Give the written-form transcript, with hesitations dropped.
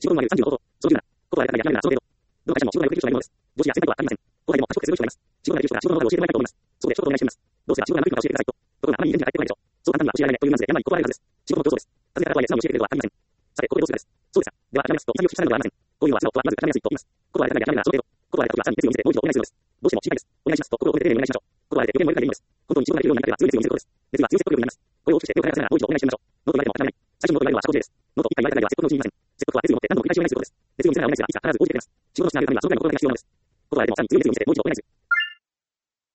仕事の内容35こと、その10なら、ことはやらないやらないな、その程度。どの会社も仕事内容で給与がないものです。上司や先輩とは限りません。後輩でも賢く接する人がいます。仕事内容が仕事のことが教えてもらいたいと思います。そこで一言お願いしてみます。どうせ仕事が長いから教えてくださいと。ところがあまりに元気が返ってこないでしょう。そう簡単には教えられないというニュアンスでやんない断られるはずです。仕事の競争です。尋ねた方はいえ素直に教えてくれるとは限りません。さて、ここでどうするかです。そうですか。では、諦めますと、潔くしたいのではありません。こういうのは素直とはまず固めやすいと言います。ことはやらないやらないな、その程度。ことはやった時はさらに決意を見せてもう一度お願いするのです。どうしても心配です。お願いしますと心を込めて丁寧にお願いしましょう。ことはやれて予言もやりたいのです。本当に仕事ができるようになりたければ強い熱意を見せることです。熱意は強制取るようになります。これを大きくして手を離せながらもう一度お願いしてみましょう。ノーと言われても諦めない。最初のノーと言われるのは社交辞令です。ノーと一回言われただけでは説得のうちにいません。説得は熱意を持って何度も繰り返しお願いすることです。熱意を見せながらお願いすればいつか必ず応じてくれます。仕事の質が上がるにはそのぐらいの心がけが必要なのです。ことはやれてもさらに強い熱意を見せてもう一度お願いする。